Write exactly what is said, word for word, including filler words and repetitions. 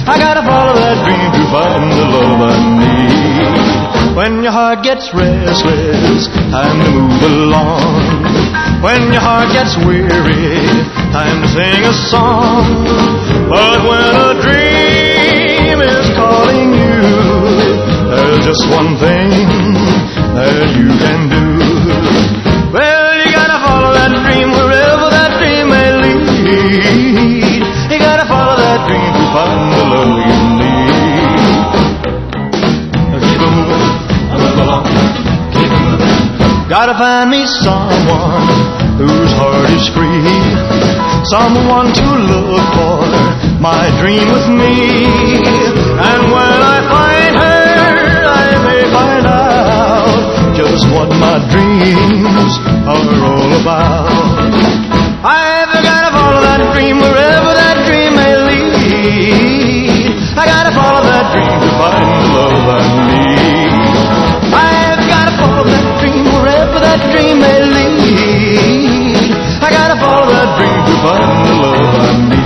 I gotta follow that dream to find the love I need. When your heart gets restless, time to move along. When your heart gets weary, time to sing a song. But when a dream is calling you, there's just one thing that you can do. Well, you gotta follow that dream wherever that dream may lead. You gotta follow that dream to find the love you need. Keep it moving, move along, keep it moving. Gotta find me someone whose heart is free, someone to look for my dream with me. And when I find her, I may find out just what my dreams are all about. I've gotta follow that dream wherever that dream may lead. I gotta follow that dream to find the love I need. I've gotta follow that dream wherever that dream may lead. I gotta follow that dream to find the love I need.